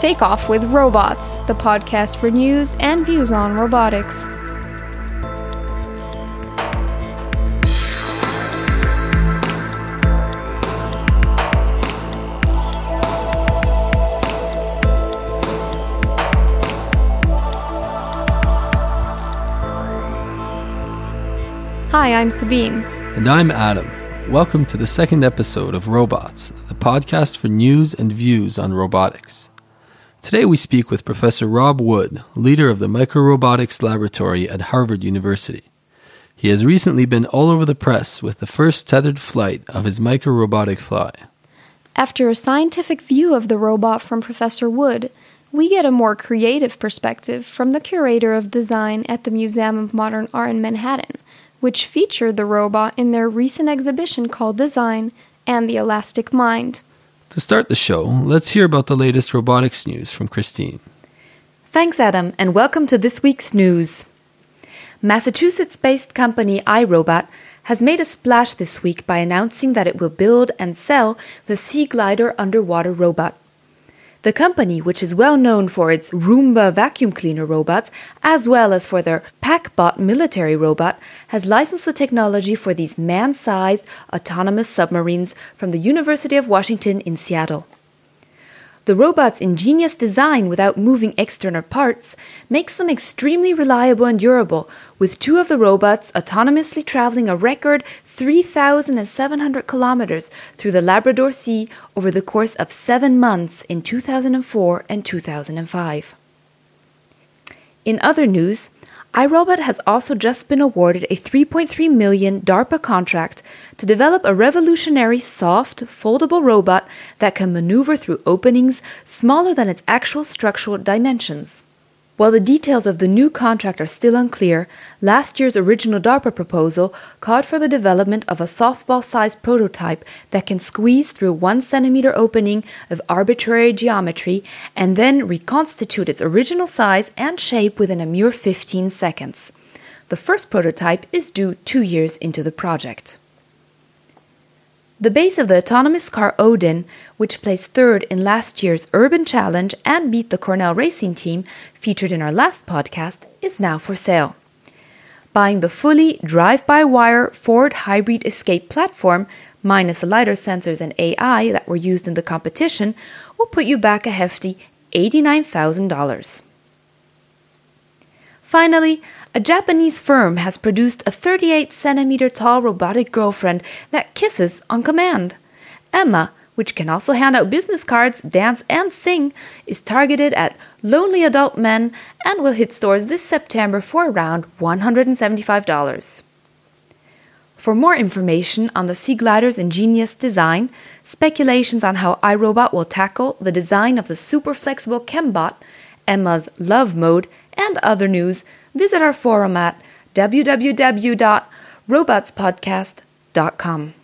Take Off with Robots, the podcast for news and views on robotics. Hi, I'm Sabine. And I'm Adam. Welcome to the second episode of Robots, the podcast for news and views on robotics. Today we speak with Professor Rob Wood, leader of the Microrobotics Laboratory at Harvard University. He has recently been all over the press with the first tethered flight of his microrobotic fly. After a scientific view of the robot from Professor Wood, we get a more creative perspective from the curator of design at the Museum of Modern Art in Manhattan, which featured the robot in their recent exhibition called Design and the Elastic Mind. To start the show, let's hear about the latest robotics news from Christine. Thanks, Adam, and welcome to this week's news. Massachusetts-based company iRobot has made a splash this week by announcing that it will build and sell the Sea Glider underwater robot. The company, which is well known for its Roomba vacuum cleaner robots, as well as for their PackBot military robot, has licensed the technology for these man-sized autonomous submarines from the University of Washington in Seattle. The robot's ingenious design without moving external parts makes them extremely reliable and durable, with two of the robots autonomously traveling a record 3,700 kilometers through the Labrador Sea over the course of 7 months in 2004 and 2005. In other news, iRobot has also just been awarded a $3.3 million DARPA contract to develop a revolutionary soft, foldable robot that can maneuver through openings smaller than its actual structural dimensions. While the details of the new contract are still unclear, last year's original DARPA proposal called for the development of a softball-sized prototype that can squeeze through 1 centimeter opening of arbitrary geometry and then reconstitute its original size and shape within a mere 15 seconds. The first prototype is due 2 years into the project. The base of the autonomous car Odin, which placed third in last year's Urban Challenge and beat the Cornell Racing team featured in our last podcast, is now for sale. Buying the fully drive-by-wire Ford Hybrid Escape platform, minus the LiDAR sensors and AI that were used in the competition, will put you back a hefty $89,000. Finally, a Japanese firm has produced a 38-centimeter tall robotic girlfriend that kisses on command. Emma, which can also hand out business cards, dance, and sing, is targeted at lonely adult men and will hit stores this September for around $175. For more information on the Sea Glider's ingenious design, speculations on how iRobot will tackle the design of the super flexible ChemBot, Emma's Love Mode, and other news, visit our forum at www.robotspodcast.com.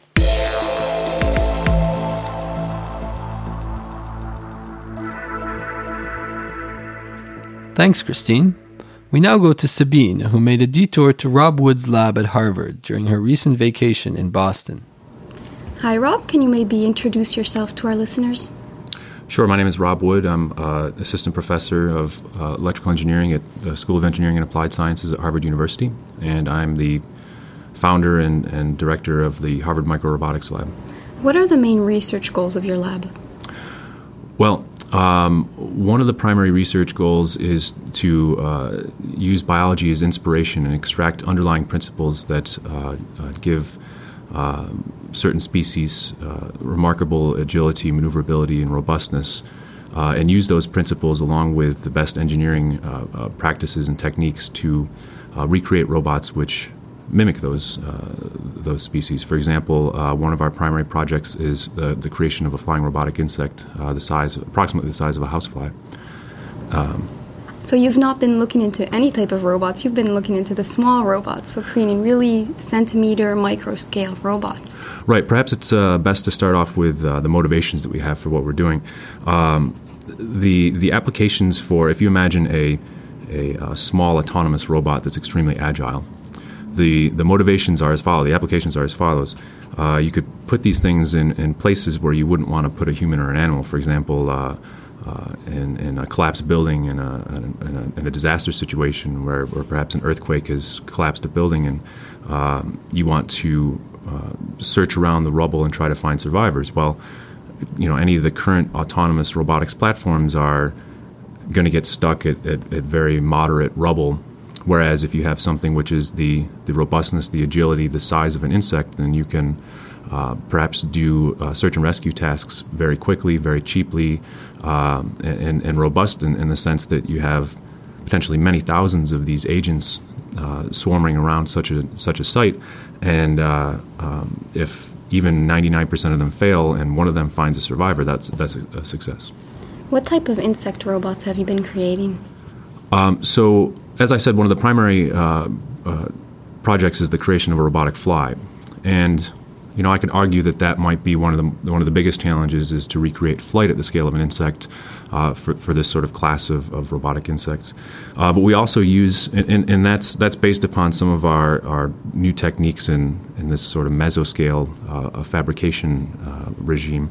Thanks, Christine. We now go to Sabine, who made a detour to Rob Wood's lab at Harvard during her recent vacation in Boston. Hi, Rob. Can you maybe introduce yourself to our listeners? Sure. My name is Rob Wood. I'm assistant professor of electrical engineering at the School of Engineering and Applied Sciences at Harvard University, and I'm the founder and director of the Harvard Microrobotics Lab. What are the main research goals of your lab? Well, one of the primary research goals is to use biology as inspiration and extract underlying principles that give certain species remarkable agility, maneuverability, and robustness, and use those principles along with the best engineering practices and techniques to recreate robots which mimic those species. For example, one of our primary projects is the creation of a flying robotic insect, approximately the size of a housefly. So you've not been looking into any type of robots. You've been looking into the small robots, so creating really centimeter, micro-scale robots. Right. Perhaps it's best to start off with the motivations that we have for what we're doing. The applications for, if you imagine a small autonomous robot that's extremely agile, the motivations are as follows. The applications are as follows. You could put these things in places where you wouldn't want to put a human or an animal. For example, in a collapsed building, in a disaster situation where perhaps an earthquake has collapsed a building, and you want to search around the rubble and try to find survivors. Well, any of the current autonomous robotics platforms are going to get stuck at very moderate rubble. Whereas if you have something which is the robustness, the agility, the size of an insect, then you can perhaps do search and rescue tasks very quickly, very cheaply, and robust in the sense that you have potentially many thousands of these agents swarming around such a site. And if even 99% of them fail and one of them finds a survivor, that's a success. What type of insect robots have you been creating? So, as I said, one of the primary projects is the creation of a robotic fly. And I could argue that might be one of the biggest challenges, is to recreate flight at the scale of an insect for this sort of class of robotic insects. But we also use, and that's based upon some of our new techniques in this sort of mesoscale fabrication regime.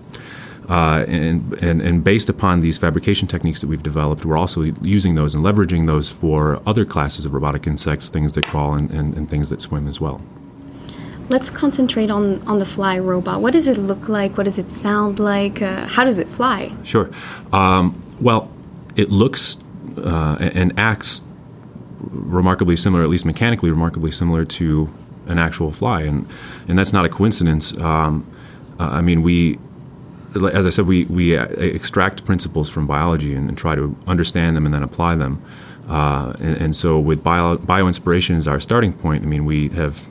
And based upon these fabrication techniques that we've developed, we're also using those and leveraging those for other classes of robotic insects, things that crawl and things that swim as well. Let's concentrate on the fly robot. What does it look like? What does it sound like? How does it fly? Sure. Well, it looks and acts remarkably similar, at least mechanically remarkably similar to an actual fly. And that's not a coincidence. As I said, we extract principles from biology and try to understand them and then apply them. And so with bioinspiration as our starting point, we have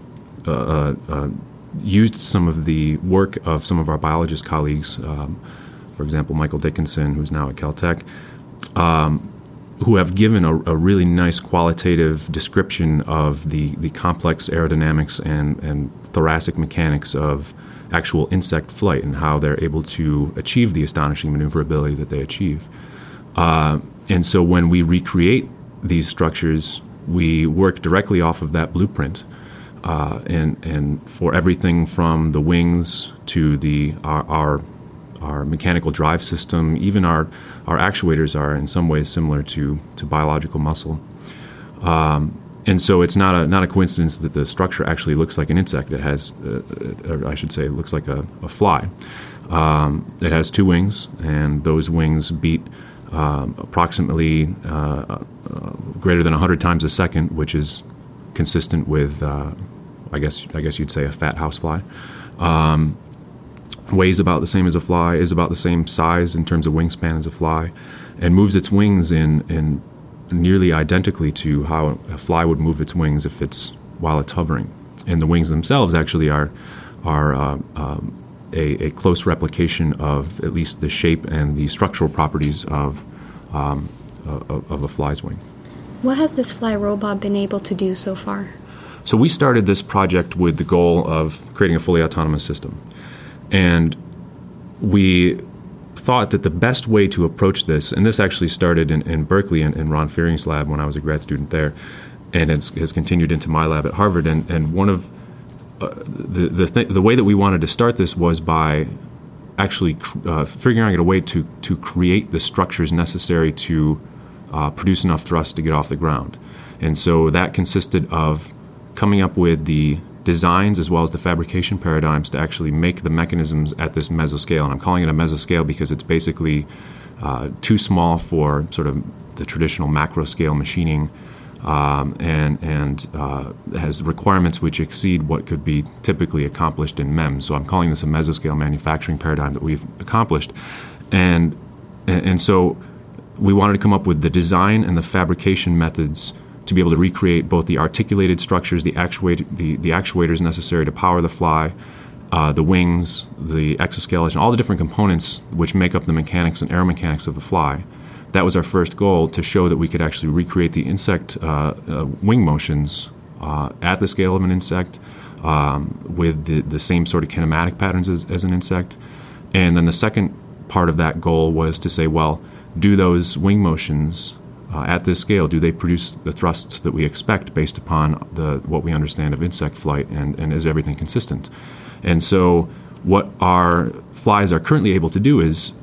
used some of the work of some of our biologist colleagues, for example, Michael Dickinson, who's now at Caltech, who have given a really nice qualitative description of the complex aerodynamics and thoracic mechanics of actual insect flight and how they're able to achieve the astonishing maneuverability that they achieve. And so when we recreate these structures, we work directly off of that blueprint. And for everything from the wings to our mechanical drive system, even our actuators are in some ways similar to biological muscle. And so it's not a coincidence that the structure actually looks like an insect. It has, or I should say, it looks like a fly. It has two wings, and those wings beat approximately greater than 100 times a second, which is consistent with, I guess you'd say, a fat housefly. Weighs about the same as a fly, is about the same size in terms of wingspan as a fly, and moves its wings in nearly identically to how a fly would move its wings while it's hovering. And the wings themselves actually are a close replication of at least the shape and the structural properties of a fly's wing. What has this fly robot been able to do so far? So we started this project with the goal of creating a fully autonomous system. And we thought that the best way to approach this, and this actually started in Berkeley in Ron Fearing's lab when I was a grad student there, and has continued into my lab at Harvard. And one of the way that we wanted to start this was by actually figuring out a way to create the structures necessary to produce enough thrust to get off the ground. And so that consisted of coming up with the designs as well as the fabrication paradigms to actually make the mechanisms at this mesoscale. And I'm calling it a mesoscale because it's basically too small for sort of the traditional macro scale machining, and has requirements which exceed what could be typically accomplished in MEMS. So I'm calling this a mesoscale manufacturing paradigm that we've accomplished. And so we wanted to come up with the design and the fabrication methods to be able to recreate both the articulated structures, the actuators necessary to power the fly, the wings, the exoskeleton, all the different components which make up the mechanics and aeromechanics of the fly. That was our first goal, to show that we could actually recreate the insect wing motions at the scale of an insect with the same sort of kinematic patterns as an insect. And then the second part of that goal was to say, well, do those wing motions at this scale, do they produce the thrusts that we expect based upon what we understand of insect flight, and is everything consistent? And so what our flies are currently able to do is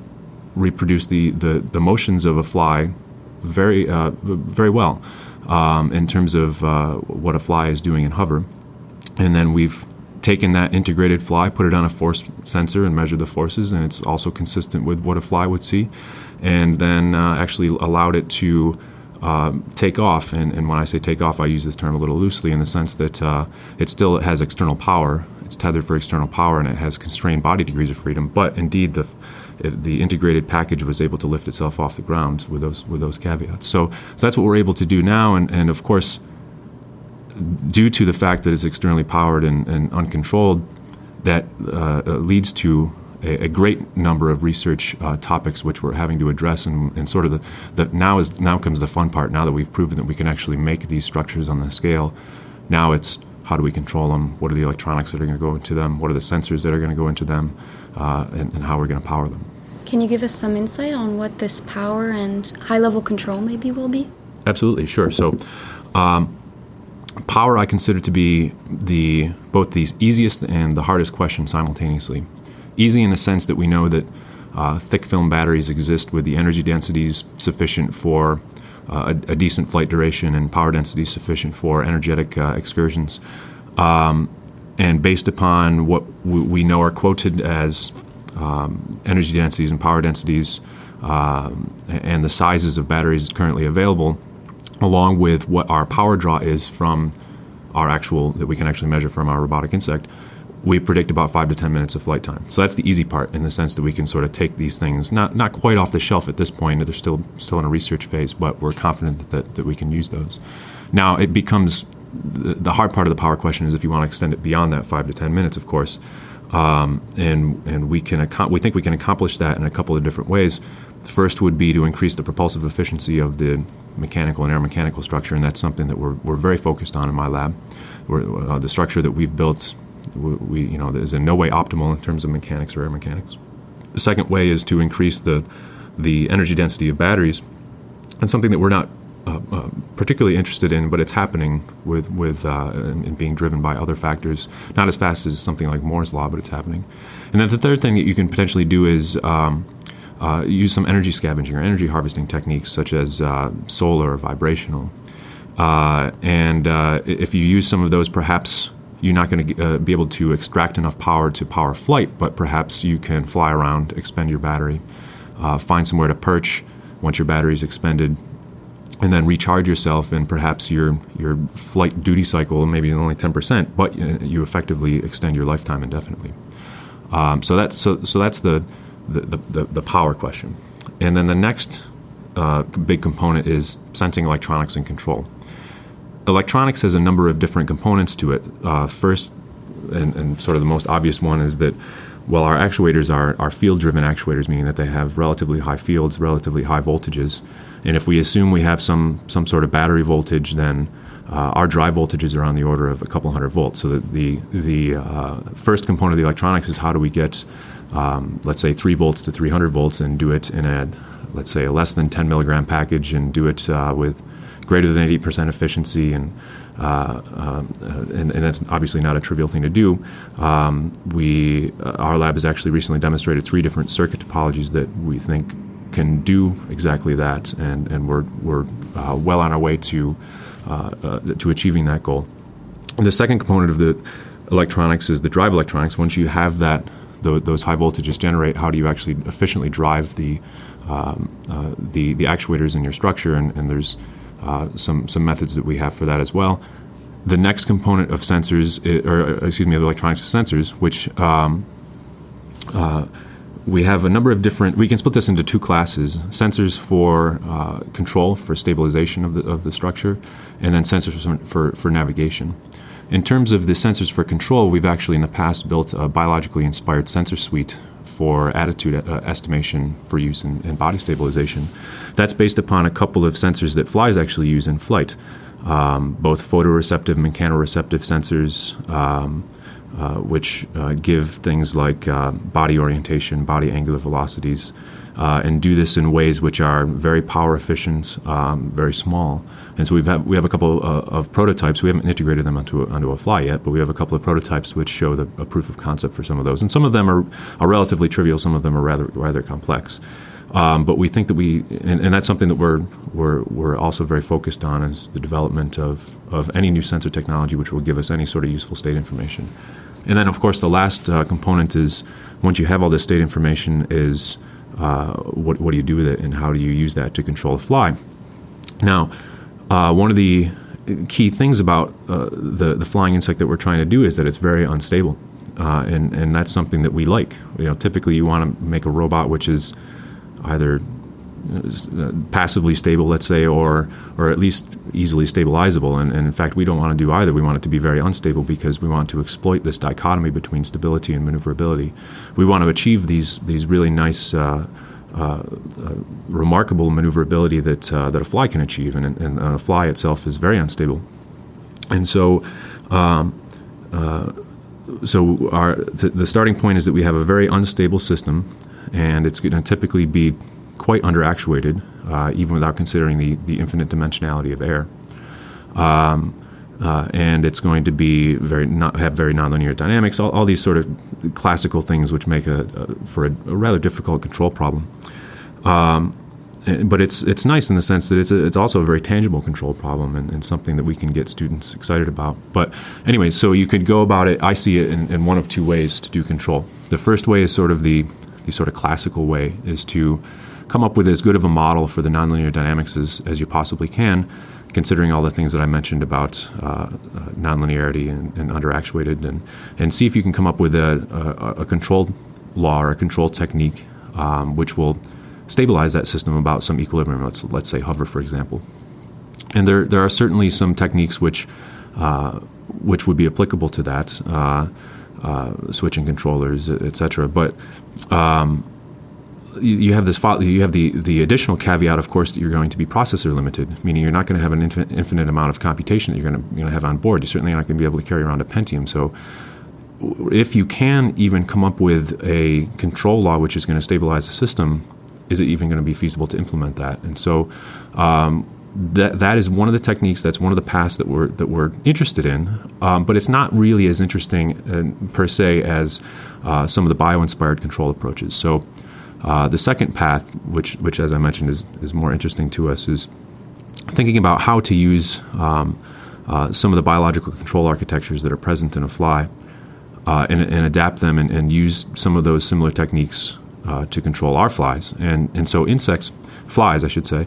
reproduce the motions of a fly very well in terms of what a fly is doing in hover. And then we've taken that integrated fly, put it on a force sensor and measured the forces, and it's also consistent with what a fly would see. And then actually allowed it to take off. And when I say take off, I use this term a little loosely in the sense that it still has external power. It's tethered for external power, and it has constrained body degrees of freedom. But indeed, the integrated package was able to lift itself off the ground with those caveats. So that's what we're able to do now. And of course, due to the fact that it's externally powered and uncontrolled, that leads to a great number of research topics which we're having to address, and sort of now comes the fun part. Now that we've proven that we can actually make these structures on the scale, now it's how do we control them? What are the electronics that are going to go into them? What are the sensors that are going to go into them? And how we're going to power them. Can you give us some insight on what this power and high-level control maybe will be? Absolutely, sure. So power I consider to be both the easiest and the hardest question simultaneously. Easy in the sense that we know that thick film batteries exist with the energy densities sufficient for a decent flight duration and power density sufficient for energetic excursions. And based upon what we know are quoted as energy densities and power densities and the sizes of batteries currently available, along with what our power draw is from that we can actually measure from our robotic insect, we predict about 5 to 10 minutes of flight time. So that's the easy part in the sense that we can sort of take these things, not quite off the shelf at this point, they're still in a research phase, but we're confident that we can use those. Now, it becomes, the hard part of the power question is if you want to extend it beyond that 5 to 10 minutes, of course. And we think we can accomplish that in a couple of different ways. The first would be to increase the propulsive efficiency of the mechanical and aeromechanical structure, and that's something that we're very focused on in my lab. The structure that we've built is in no way optimal in terms of mechanics or air mechanics. The second way is to increase the energy density of batteries, and something that we're not particularly interested in, but it's happening and being driven by other factors, not as fast as something like Moore's law, but it's happening. And then the third thing that you can potentially do is use some energy scavenging or energy harvesting techniques, such as solar or vibrational. And if you use some of those, perhaps you're not going to be able to extract enough power to power flight, but perhaps you can fly around, expend your battery, find somewhere to perch once your battery is expended, and then recharge yourself, and perhaps your flight duty cycle maybe only 10%, but you effectively extend your lifetime indefinitely. So that's the power question. And then the next big component is sensing, electronics, and control. Electronics has a number of different components to it. First, and sort of the most obvious one, is that, well, our actuators are field-driven actuators, meaning that they have relatively high fields, relatively high voltages. And if we assume we have some sort of battery voltage, then our drive voltages are on the order of a couple hundred volts. So that the first component of the electronics is how do we get, let's say, 3 volts to 300 volts and do it in let's say, a less than 10 milligram package, and do it with greater than 80% efficiency, and that's obviously not a trivial thing to do. Our lab has actually recently demonstrated 3 different circuit topologies that we think can do exactly that, and we're well on our way to achieving that goal. And the second component of the electronics is the drive electronics. Once you have those high voltages generate, how do you actually efficiently drive the actuators in your structure? And there's some methods that we have for that as well. The next component of sensors, of electronics sensors, which we have a number of different. We can split this into 2 classes: sensors for control, for stabilization of the structure, and then sensors for navigation. In terms of the sensors for control, we've actually in the past built a biologically inspired sensor suite for attitude estimation for use in body stabilization. That's based upon a couple of sensors that flies actually use in flight, both photoreceptive and mechanoreceptive sensors, which give things like body orientation, body angular velocities, and do this in ways which are very power efficient, very small. And so we have a couple of prototypes. We haven't integrated them onto a fly yet, but we have a couple of prototypes which show a proof of concept for some of those. And some of them are relatively trivial. Some of them are rather complex. But we think that and that's something that we're also very focused on, is the development of any new sensor technology which will give us any sort of useful state information. And then, of course, the last component is, once you have all this state information, is what do you do with it, and how do you use that to control a fly? Now, one of the key things about the flying insect that we're trying to do is that it's very unstable, and that's something that we like. Typically you want to make a robot which is either passively stable, let's say, or at least easily stabilizable. And in fact, we don't want to do either. We want it to be very unstable, because we want to exploit this dichotomy between stability and maneuverability. We want to achieve these really nice, remarkable maneuverability that a fly can achieve, and a fly itself is very unstable. And so, the starting point is that we have a very unstable system, and it's going to typically be quite underactuated, even without considering the infinite dimensionality of air. And it's going to be have very nonlinear dynamics, all these sort of classical things which make for a rather difficult control problem. But it's nice in the sense that it's also a very tangible control problem, and something that we can get students excited about. But anyway, so you could go about it. I see it in one of two ways to do control. The first way is sort of the sort of classical way, is to come up with as good of a model for the nonlinear dynamics as you possibly can, considering all the things that I mentioned about nonlinearity and underactuated, and see if you can come up with a controlled law or a controlled technique which will stabilize that system about some equilibrium. Let's say hover, for example. And there are certainly some techniques which would be applicable to that, switching controllers, etc. But you have the additional caveat, of course, that you're going to be processor limited, meaning you're not going to have an infinite amount of computation that you're going to have on board. You're certainly not going to be able to carry around a Pentium. So if you can even come up with a control law which is going to stabilize the system, is it even going to be feasible to implement that? And so that is one of the techniques. That's one of the paths that we're interested in. But it's not really as interesting per se as some of the bio-inspired control approaches. So the second path, which as I mentioned is more interesting to us, is thinking about how to use some of the biological control architectures that are present in a fly, and adapt them and use some of those similar techniques to control our flies. And so flies, I should say,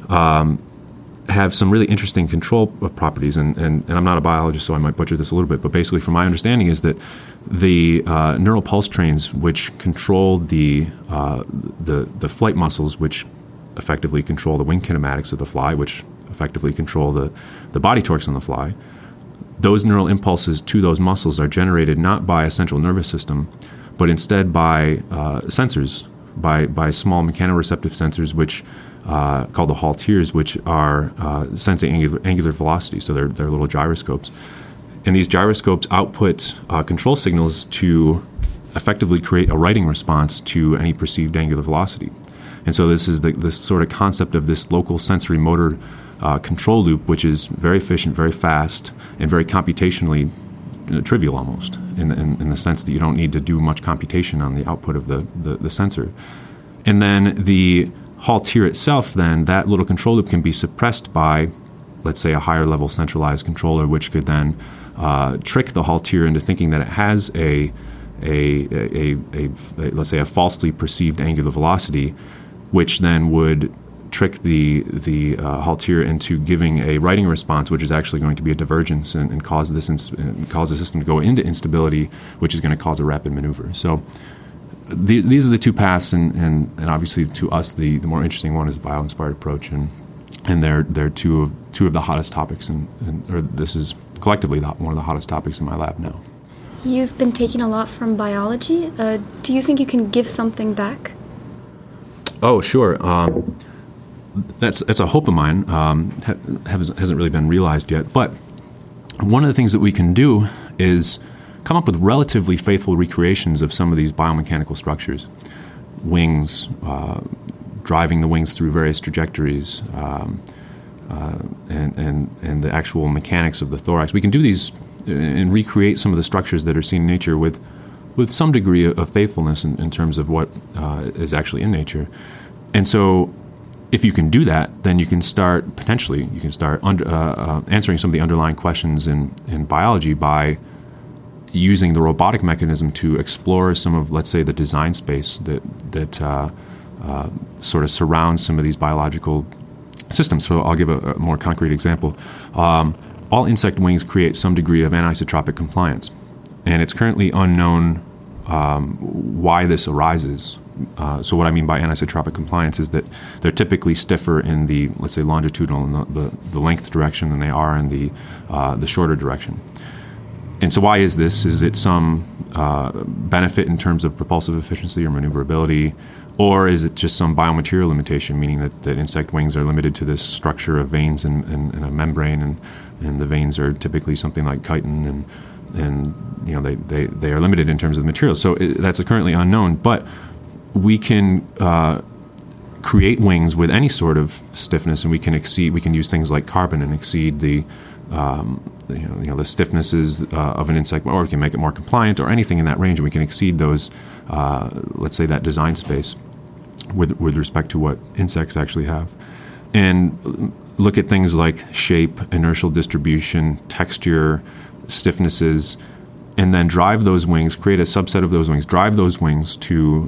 have some really interesting control properties. And I'm not a biologist, so I might butcher this a little bit, but basically from my understanding is that the neural pulse trains which control the flight muscles, which effectively control the wing kinematics of the fly, which effectively control the body torques on the fly, those neural impulses to those muscles are generated not by a central nervous system, but instead by sensors, by small mechanoreceptive sensors, which called the halteres, which are sensing angular velocity. So they're little gyroscopes. And these gyroscopes output control signals to effectively create a writing response to any perceived angular velocity. And so this is this sort of concept of this local sensory motor control loop, which is very efficient, very fast, and very computationally trivial almost, in the sense that you don't need to do much computation on the output of the sensor. And then the haltere itself, then, that little control loop can be suppressed by, let's say, a higher level centralized controller, which could then trick the haltere into thinking that it has let's say, a falsely perceived angular velocity, which then would trick the haltere into giving a writing response, which is actually going to be a divergence and cause the system to go into instability, which is going to cause a rapid maneuver. So these are the two paths, and obviously to us the more interesting one is the bio-inspired approach, and they're two of the hottest topics, or this is collectively one of the hottest topics in my lab now. You've been taking a lot from biology. Do you think you can give something back? Oh, sure. That's a hope of mine. Hasn't really been realized yet. But one of the things that we can do is come up with relatively faithful recreations of some of these biomechanical structures. Wings, driving the wings through various trajectories, and the actual mechanics of the thorax. We can do these and recreate some of the structures that are seen in nature with some degree of faithfulness in terms of what is actually in nature. And so if you can do that, then you can start answering some of the underlying questions in biology by using the robotic mechanism to explore some of, let's say, the design space that sort of surrounds some of these biological systems. So I'll give a more concrete example. All insect wings create some degree of anisotropic compliance, and it's currently unknown why this arises. So what I mean by anisotropic compliance is that they're typically stiffer in the, let's say, longitudinal, in the length direction than they are in the shorter direction. And so why is this? Is it some benefit in terms of propulsive efficiency or maneuverability, or is it just some biomaterial limitation, meaning that insect wings are limited to this structure of veins and a membrane, and the veins are typically something like chitin, and you know they are limited in terms of the material. So that's currently unknown, but we can create wings with any sort of stiffness, and we can use things like carbon and exceed the the stiffnesses of an insect, or we can make it more compliant, or anything in that range, and we can exceed those, let's say, that design space with respect to what insects actually have, and look at things like shape, inertial distribution, texture, stiffnesses, and then drive those wings, create a subset of those wings, drive those wings to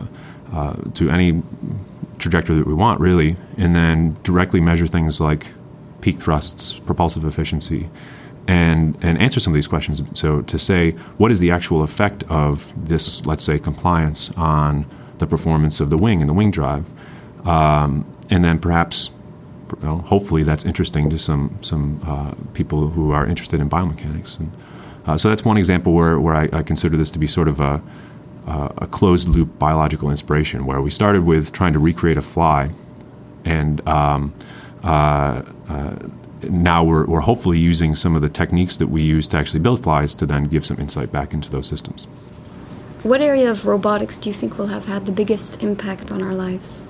any trajectory that we want, really, and then directly measure things like peak thrusts, propulsive efficiency, and answer some of these questions. So to say, what is the actual effect of this, let's say, compliance on the performance of the wing and the wing drive? And then perhaps, hopefully that's interesting to some people who are interested in biomechanics. And so that's one example where I consider this to be sort of a closed-loop biological inspiration, where we started with trying to recreate a fly, and now we're hopefully using some of the techniques that we use to actually build flies to then give some insight back into those systems. What area of robotics do you think will have had the biggest impact on our lives?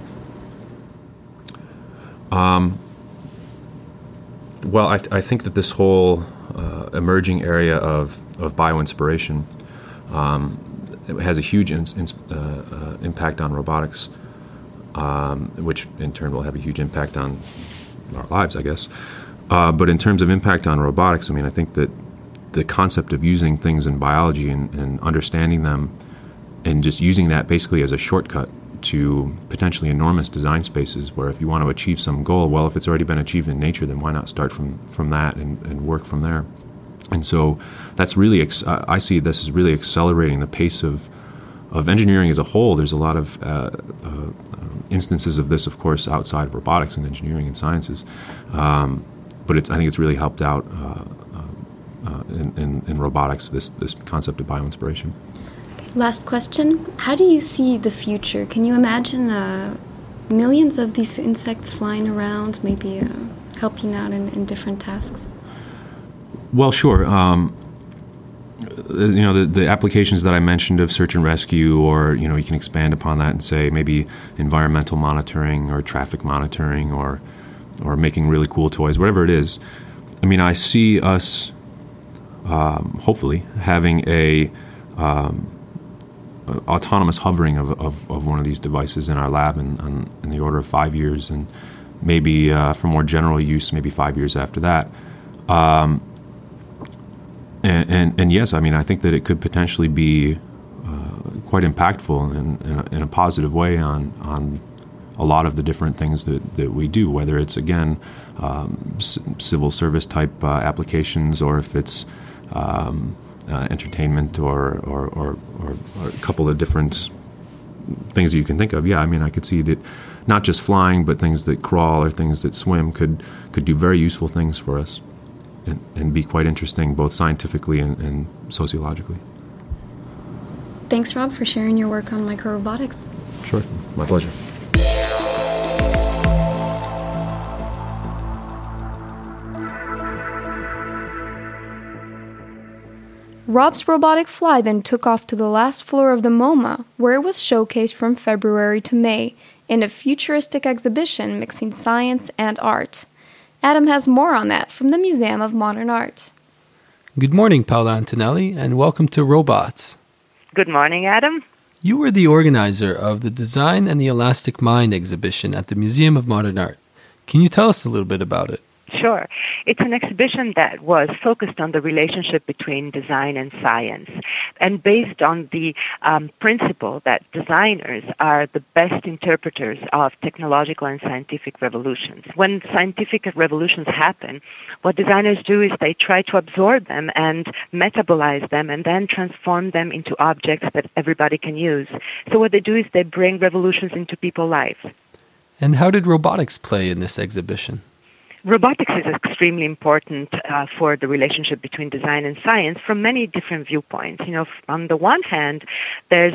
Well, I think that this whole emerging area of bioinspiration has a huge impact on robotics, which in turn will have a huge impact on our lives, I guess. But in terms of impact on robotics, I mean, I think that the concept of using things in biology and understanding them and just using that basically as a shortcut to potentially enormous design spaces, where if you want to achieve some goal, well, if it's already been achieved in nature, then why not start from that and work from there? And so that's really, I see this as really accelerating the pace of engineering as a whole. There's a lot of instances of this, of course, outside of robotics and engineering and sciences. But I think it's really helped out in robotics, this concept of bioinspiration. Last question. How do you see the future? Can you imagine millions of these insects flying around, maybe helping out in different tasks? Well, sure. The applications that I mentioned of search and rescue, or, you can expand upon that and say maybe environmental monitoring or traffic monitoring or making really cool toys, whatever it is. I mean, I see us hopefully having a autonomous hovering of one of these devices in our lab in the order of 5 years, and maybe for more general use, maybe 5 years after that. And yes, I mean, I think that it could potentially be quite impactful in a positive way on a lot of the different things that we do, whether it's, again, civil service type applications, or if it's entertainment or a couple of different things that you can think of. Yeah, I mean, I could see that not just flying, but things that crawl or things that swim could do very useful things for us and be quite interesting, both scientifically and sociologically. Thanks, Rob, for sharing your work on microrobotics. Sure, my pleasure. Rob's robotic fly then took off to the last floor of the MoMA, where it was showcased from February to May in a futuristic exhibition mixing science and art. Adam has more on that from the Museum of Modern Art. Good morning, Paola Antonelli, and welcome to Robots. Good morning, Adam. You were the organizer of the Design and the Elastic Mind exhibition at the Museum of Modern Art. Can you tell us a little bit about it? Sure. It's an exhibition that was focused on the relationship between design and science, and based on the principle that designers are the best interpreters of technological and scientific revolutions. When scientific revolutions happen, what designers do is they try to absorb them and metabolize them and then transform them into objects that everybody can use. So what they do is they bring revolutions into people's lives. And how did robotics play in this exhibition? Robotics is extremely important for the relationship between design and science from many different viewpoints. You know, on the one hand, there's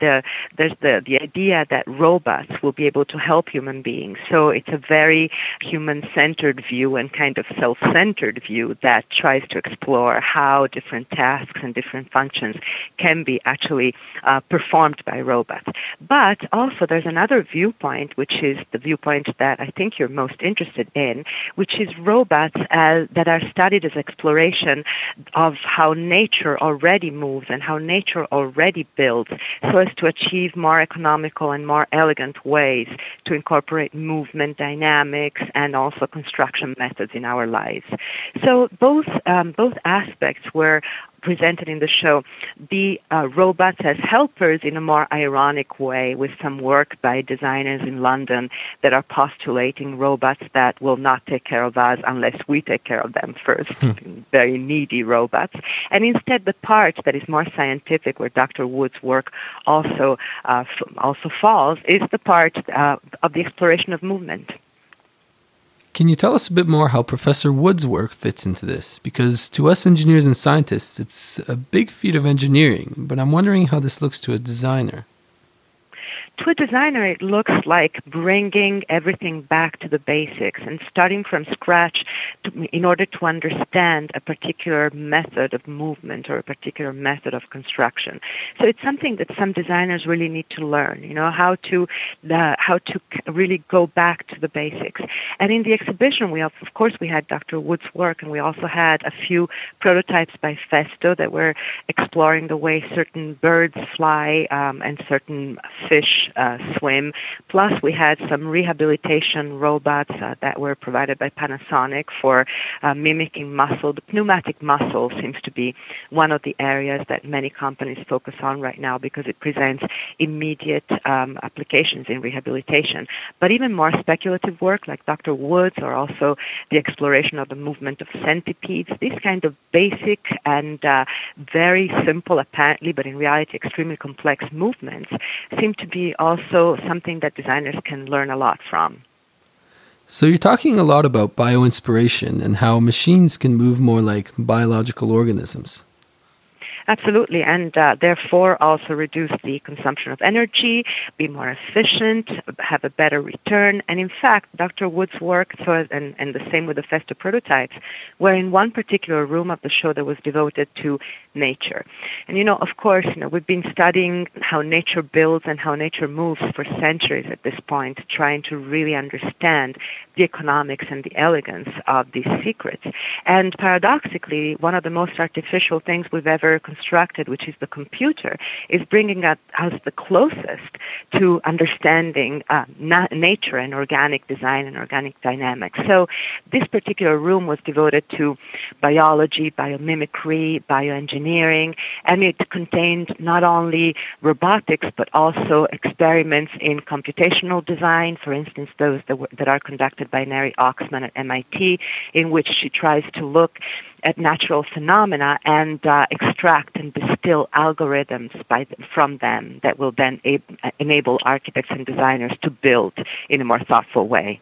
the idea that robots will be able to help human beings. So it's a very human-centered view and kind of self-centered view that tries to explore how different tasks and different functions can be actually performed by robots. But also there's another viewpoint, which is the viewpoint that I think you're most interested in, which is robots that are studied as exploration of how nature already moves and how nature already builds, so as to achieve more economical and more elegant ways to incorporate movement dynamics and also construction methods in our lives. So both aspects were presented in the show. The robots as helpers in a more ironic way, with some work by designers in London that are postulating robots that will not take care of us unless we take care of them first, very needy robots. And instead the part that is more scientific, where Dr. Wood's work also falls, is the part of the exploration of movement. Can you tell us a bit more how Professor Wood's work fits into this? Because to us engineers and scientists, it's a big feat of engineering, but I'm wondering how this looks to a designer. To a designer, it looks like bringing everything back to the basics and starting from scratch in order to understand a particular method of movement or a particular method of construction. So it's something that some designers really need to learn, you know, how to really go back to the basics. And in the exhibition, we had Dr. Wood's work, and we also had a few prototypes by Festo that were exploring the way certain birds fly and certain fish swim. Plus, we had some rehabilitation robots that were provided by Panasonic for mimicking muscle. The pneumatic muscle seems to be one of the areas that many companies focus on right now because it presents immediate applications in rehabilitation. But even more speculative work like Dr. Wood's, or also the exploration of the movement of centipedes, these kind of basic and very simple apparently, but in reality extremely complex movements seem to be also something that designers can learn a lot from. So you're talking a lot about bioinspiration and how machines can move more like biological organisms. Absolutely, and therefore also reduce the consumption of energy, be more efficient, have a better return. And in fact, Dr. Wood's work, and the same with the Festo prototypes, were in one particular room of the show that was devoted to nature. And of course, we've been studying how nature builds and how nature moves for centuries at this point, trying to really understand the economics and the elegance of these secrets. And paradoxically, one of the most artificial things we've ever constructed, which is the computer, is bringing us the closest to understanding nature and organic design and organic dynamics. So this particular room was devoted to biology, biomimicry, bioengineering, and it contained not only robotics but also experiments in computational design, for instance, those that are conducted by Neri Oxman at MIT, in which she tries to look at natural phenomena and extract and distill algorithms from them that will then enable architects and designers to build in a more thoughtful way.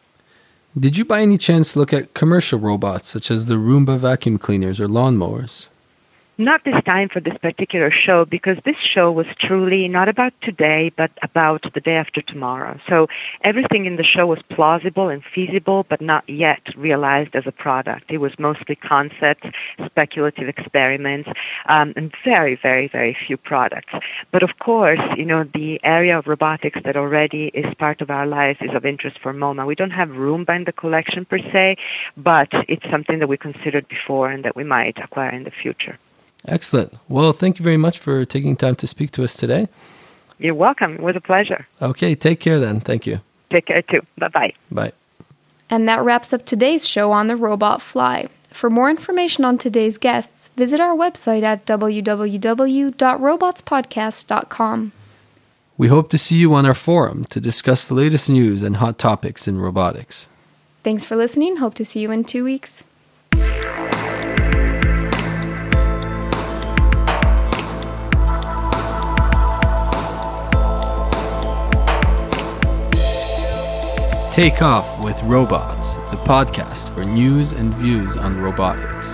Did you by any chance look at commercial robots such as the Roomba vacuum cleaners or lawnmowers? Not this time for this particular show, because this show was truly not about today, but about the day after tomorrow. So everything in the show was plausible and feasible, but not yet realized as a product. It was mostly concepts, speculative experiments, and very, very, very few products. But of course, the area of robotics that already is part of our lives is of interest for MoMA. We don't have Roomba in the collection per se, but it's something that we considered before and that we might acquire in the future. Excellent. Well, thank you very much for taking time to speak to us today. You're welcome. It was a pleasure. Okay, take care then. Thank you. Take care too. Bye-bye. Bye. And that wraps up today's show on the Robot Fly. For more information on today's guests, visit our website at www.robotspodcast.com. We hope to see you on our forum to discuss the latest news and hot topics in robotics. Thanks for listening. Hope to see you in 2 weeks. Take Off with Robots, the podcast for news and views on robotics.